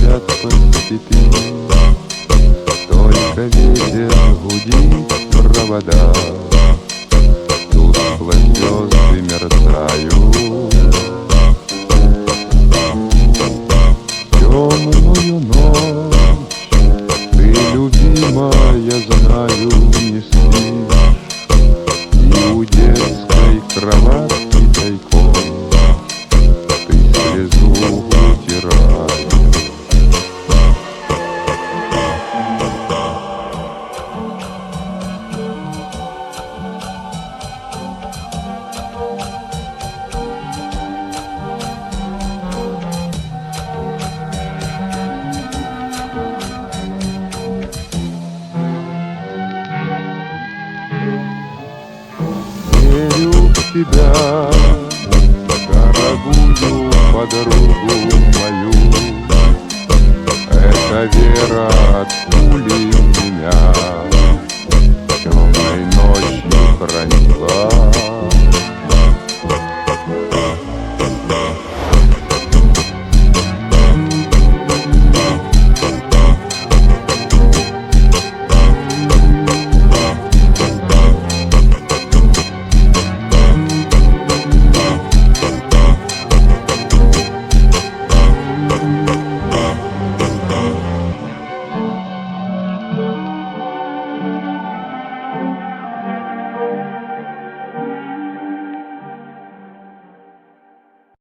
бродят по степи, только ветер гудит в провода. Тускло звезды мерцают, темную ночь ты, любимая, знаю, не спишь, и у детской кроватки тайком ты слезу утираешь. Верю в тебя, дорогую подругу мою. Эта вера от пули